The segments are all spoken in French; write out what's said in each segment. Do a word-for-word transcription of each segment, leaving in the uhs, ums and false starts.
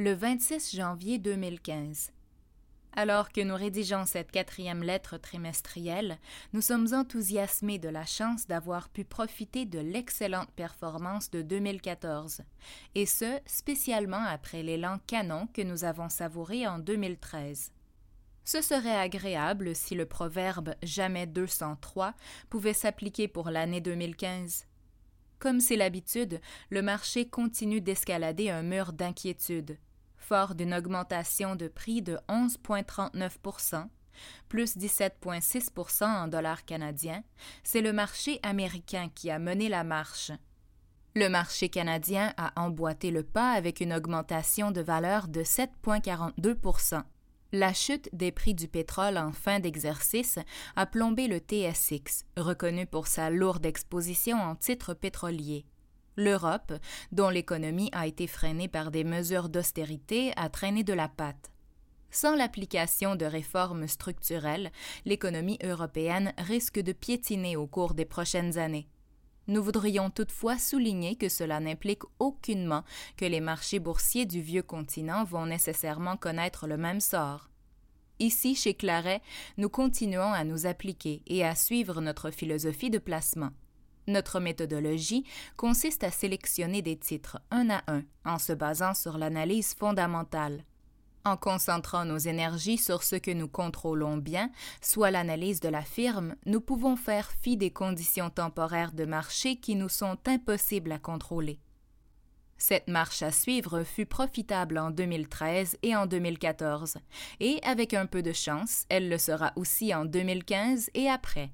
Le vingt-six janvier deux mille quinze. Alors que nous rédigeons cette quatrième lettre trimestrielle, nous sommes enthousiasmés de la chance d'avoir pu profiter de l'excellente performance de deux mille quatorze, et ce, spécialement après l'élan canon que nous avons savouré en deux mille treize. Ce serait agréable si le proverbe « jamais deux cent trois » pouvait s'appliquer pour l'année deux mille quinze. Comme c'est l'habitude, le marché continue d'escalader un mur d'inquiétude. Fort d'une augmentation de prix de onze virgule trente-neuf pour cent, plus dix-sept virgule six pour cent en dollars canadiens, c'est le marché américain qui a mené la marche. Le marché canadien a emboîté le pas avec une augmentation de valeur de sept virgule quarante-deux pour cent. La chute des prix du pétrole en fin d'exercice a plombé le T S X, reconnu pour sa lourde exposition en titres pétroliers. L'Europe, dont l'économie a été freinée par des mesures d'austérité, a traîné de la patte. Sans l'application de réformes structurelles, l'économie européenne risque de piétiner au cours des prochaines années. Nous voudrions toutefois souligner que cela n'implique aucunement que les marchés boursiers du vieux continent vont nécessairement connaître le même sort. Ici, chez Claret, nous continuons à nous appliquer et à suivre notre philosophie de placement. Notre méthodologie consiste à sélectionner des titres un à un en se basant sur l'analyse fondamentale. En concentrant nos énergies sur ce que nous contrôlons bien, soit l'analyse de la firme, nous pouvons faire fi des conditions temporaires de marché qui nous sont impossibles à contrôler. Cette marche à suivre fut profitable en deux mille treize et en deux mille quatorze, et avec un peu de chance, elle le sera aussi en deux mille quinze et après.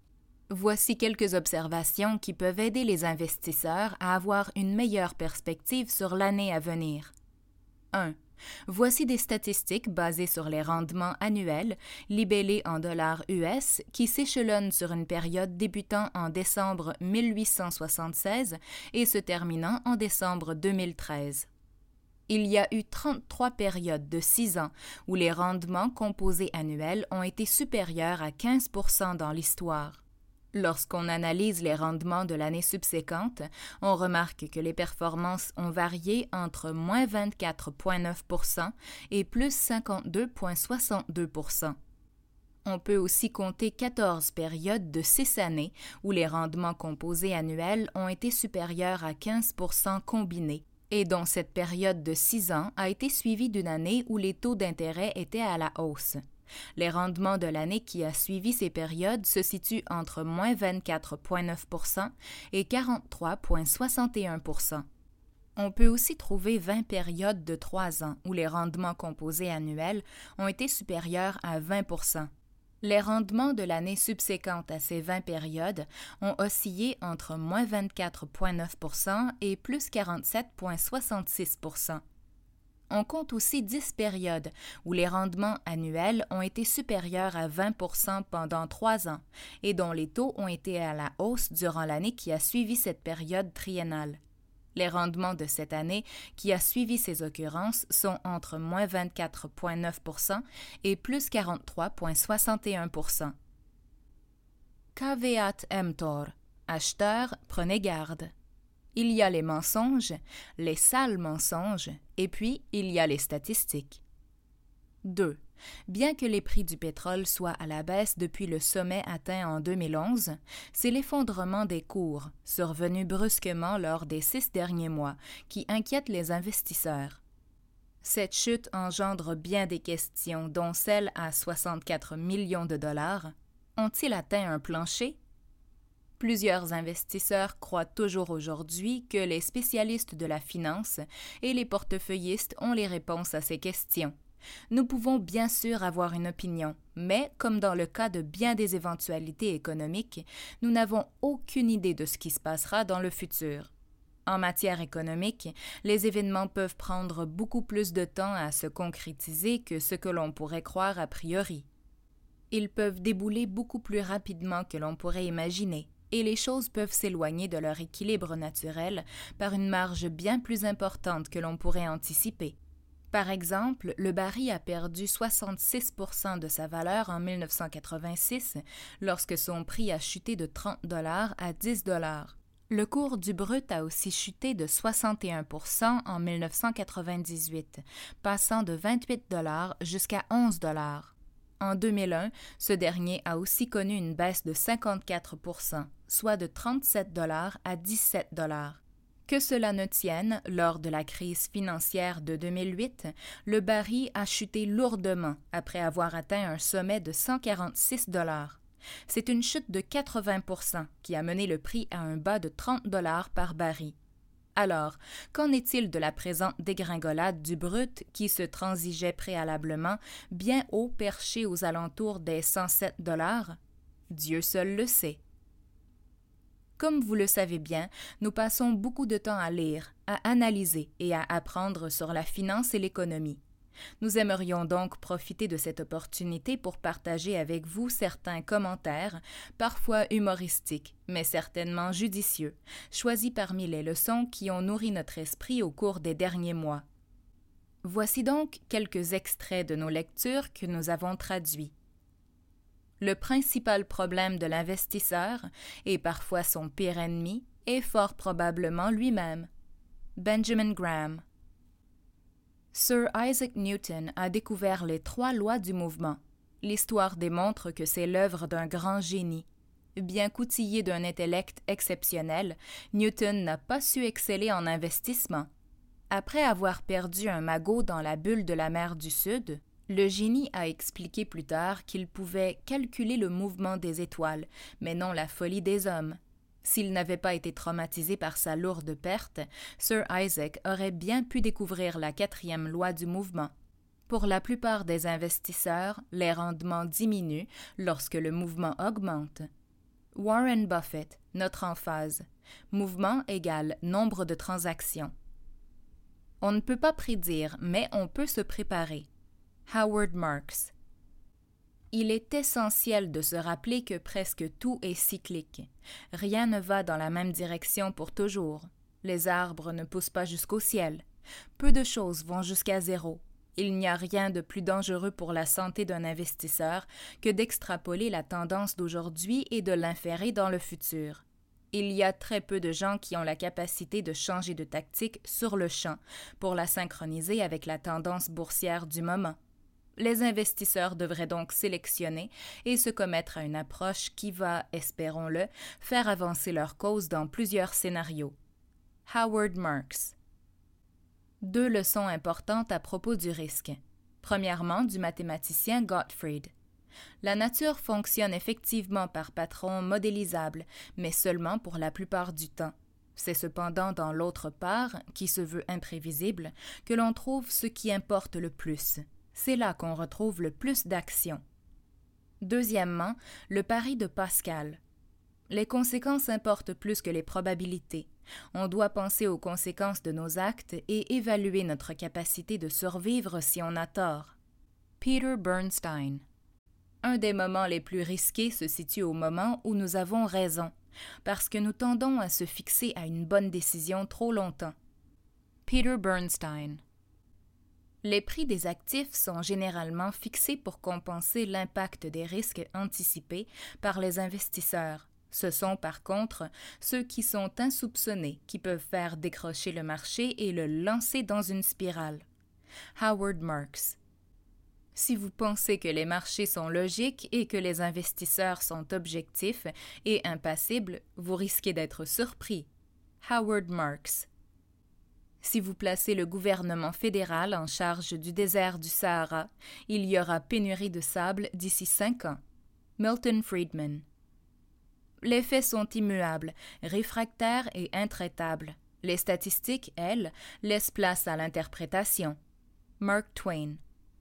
Voici quelques observations qui peuvent aider les investisseurs à avoir une meilleure perspective sur l'année à venir. un. Voici des statistiques basées sur les rendements annuels, libellés en dollars U S, qui s'échelonnent sur une période débutant en décembre mille huit cent soixante-seize et se terminant en décembre deux mille treize. Il y a eu trente-trois périodes de six ans où les rendements composés annuels ont été supérieurs à quinze pour cent dans l'histoire. Lorsqu'on analyse les rendements de l'année subséquente, on remarque que les performances ont varié entre moins vingt-quatre virgule neuf pour cent et plus cinquante-deux virgule soixante-deux pour cent. On peut aussi compter quatorze périodes de six années où les rendements composés annuels ont été supérieurs à quinze pour cent combinés, et dont cette période de six ans a été suivie d'une année où les taux d'intérêt étaient à la hausse. Les rendements de l'année qui a suivi ces périodes se situent entre moins vingt-quatre virgule neuf pour cent et quarante-trois virgule soixante et un pour cent. On peut aussi trouver vingt périodes de trois ans où les rendements composés annuels ont été supérieurs à vingt pour cent. Les rendements de l'année subséquente à ces vingt périodes ont oscillé entre moins vingt-quatre virgule neuf pour cent et plus quarante-sept virgule soixante-six pour cent. On compte aussi dix périodes où les rendements annuels ont été supérieurs à vingt pour cent pendant trois ans et dont les taux ont été à la hausse durant l'année qui a suivi cette période triennale. Les rendements de cette année qui a suivi ces occurrences sont entre moins vingt-quatre virgule neuf pour cent et plus quarante-trois virgule soixante et un pour cent. Caveat emptor. Acheteurs, prenez garde. Il y a les mensonges, les sales mensonges, et puis il y a les statistiques. deux. Bien que les prix du pétrole soient à la baisse depuis le sommet atteint en deux mille onze, c'est l'effondrement des cours, survenu brusquement lors des six derniers mois, qui inquiète les investisseurs. Cette chute engendre bien des questions, dont celle à soixante-quatre millions de dollars. Ont-ils atteint un plancher? Plusieurs investisseurs croient toujours aujourd'hui que les spécialistes de la finance et les portefeuillistes ont les réponses à ces questions. Nous pouvons bien sûr avoir une opinion, mais comme dans le cas de bien des éventualités économiques, nous n'avons aucune idée de ce qui se passera dans le futur. En matière économique, les événements peuvent prendre beaucoup plus de temps à se concrétiser que ce que l'on pourrait croire a priori. Ils peuvent débouler beaucoup plus rapidement que l'on pourrait imaginer, et les choses peuvent s'éloigner de leur équilibre naturel par une marge bien plus importante que l'on pourrait anticiper. Par exemple, le baril a perdu soixante-six pour cent de sa valeur en mille neuf cent quatre-vingt-six lorsque son prix a chuté de trente dollars à dix dollars. Le cours du brut a aussi chuté de soixante et un pour cent en mille neuf cent quatre-vingt-dix-huit, passant de vingt-huit dollars jusqu'à onze dollars. En deux mille un, ce dernier a aussi connu une baisse de cinquante-quatre pour cent, soit de trente-sept dollars à dix-sept dollars. Que cela ne tienne, lors de la crise financière de deux mille huit, le baril a chuté lourdement après avoir atteint un sommet de cent quarante-six dollars. C'est une chute de quatre-vingts pour cent qui a mené le prix à un bas de trente dollars par baril. Alors, qu'en est-il de la présente dégringolade du brut qui se transigeait préalablement bien haut perché aux alentours des cent sept dollars? Dieu seul le sait. Comme vous le savez bien, nous passons beaucoup de temps à lire, à analyser et à apprendre sur la finance et l'économie. Nous aimerions donc profiter de cette opportunité pour partager avec vous certains commentaires, parfois humoristiques, mais certainement judicieux, choisis parmi les leçons qui ont nourri notre esprit au cours des derniers mois. Voici donc quelques extraits de nos lectures que nous avons traduits. Le principal problème de l'investisseur, et parfois son pire ennemi, est fort probablement lui-même. Benjamin Graham. Sir Isaac Newton a découvert les trois lois du mouvement. L'histoire démontre que c'est l'œuvre d'un grand génie. Bien qu'outillé d'un intellect exceptionnel, Newton n'a pas su exceller en investissement. Après avoir perdu un magot dans la bulle de la mer du Sud, le génie a expliqué plus tard qu'il pouvait calculer le mouvement des étoiles, mais non la folie des hommes. S'il n'avait pas été traumatisé par sa lourde perte, Sir Isaac aurait bien pu découvrir la quatrième loi du mouvement. Pour la plupart des investisseurs, les rendements diminuent lorsque le mouvement augmente. Warren Buffett, notre emphase. Mouvement égale nombre de transactions. On ne peut pas prédire, mais on peut se préparer. Howard Marks. Il est essentiel de se rappeler que presque tout est cyclique. Rien ne va dans la même direction pour toujours. Les arbres ne poussent pas jusqu'au ciel. Peu de choses vont jusqu'à zéro. Il n'y a rien de plus dangereux pour la santé d'un investisseur que d'extrapoler la tendance d'aujourd'hui et de l'inférer dans le futur. Il y a très peu de gens qui ont la capacité de changer de tactique sur le champ pour la synchroniser avec la tendance boursière du moment. Les investisseurs devraient donc sélectionner et se commettre à une approche qui va, espérons-le, faire avancer leur cause dans plusieurs scénarios. Howard Marks. Deux leçons importantes à propos du risque. Premièrement, du mathématicien Gottfried. La nature fonctionne effectivement par patrons modélisables, mais seulement pour la plupart du temps. C'est cependant dans l'autre part, qui se veut imprévisible, que l'on trouve ce qui importe le plus. C'est là qu'on retrouve le plus d'action. Deuxièmement, le pari de Pascal. Les conséquences importent plus que les probabilités. On doit penser aux conséquences de nos actes et évaluer notre capacité de survivre si on a tort. Peter Bernstein. Un des moments les plus risqués se situe au moment où nous avons raison, parce que nous tendons à se fixer à une bonne décision trop longtemps. Peter Bernstein. Les prix des actifs sont généralement fixés pour compenser l'impact des risques anticipés par les investisseurs. Ce sont par contre ceux qui sont insoupçonnés qui peuvent faire décrocher le marché et le lancer dans une spirale. Howard Marks. Si vous pensez que les marchés sont logiques et que les investisseurs sont objectifs et impassibles, vous risquez d'être surpris. Howard Marks. Si vous placez le gouvernement fédéral en charge du désert du Sahara, il y aura pénurie de sable d'ici cinq ans. Milton Friedman. Les faits sont immuables, réfractaires et intraitables. Les statistiques, elles, laissent place à l'interprétation. Mark Twain.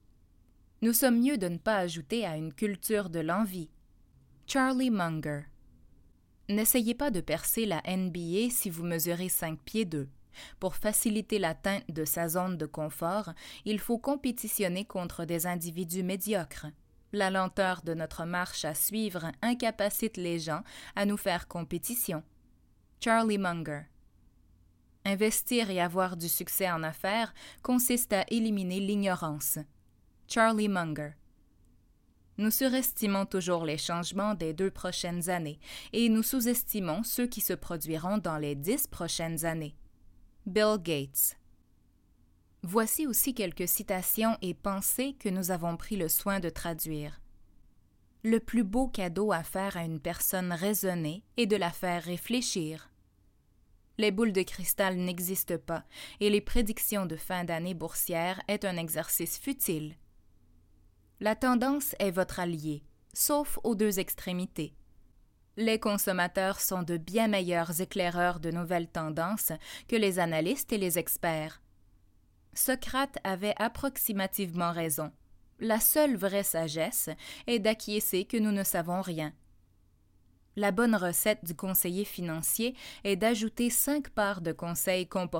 Nous sommes mieux de ne pas ajouter à une culture de l'envie. Charlie Munger. N'essayez pas de percer la N B A si vous mesurez cinq pieds deux. Pour faciliter l'atteinte de sa zone de confort, il faut compétitionner contre des individus médiocres. La lenteur de notre marche à suivre incapacite les gens à nous faire compétition. Charlie Munger. Investir et avoir du succès en affaires consiste à éliminer l'ignorance. Charlie Munger. Nous surestimons toujours les changements des deux prochaines années et nous sous-estimons ceux qui se produiront dans les dix prochaines années. Bill Gates. Voici aussi quelques citations et pensées que nous avons pris le soin de traduire. Le plus beau cadeau à faire à une personne raisonnée est de la faire réfléchir. Les boules de cristal n'existent pas et les prédictions de fin d'année boursière est un exercice futile. La tendance est votre allié, sauf aux deux extrémités. Les consommateurs sont de bien meilleurs éclaireurs de nouvelles tendances que les analystes et les experts. Socrate avait approximativement raison. La seule vraie sagesse est d'acquiescer que nous ne savons rien. La bonne recette du conseiller financier est d'ajouter cinq parts de conseils comportementaux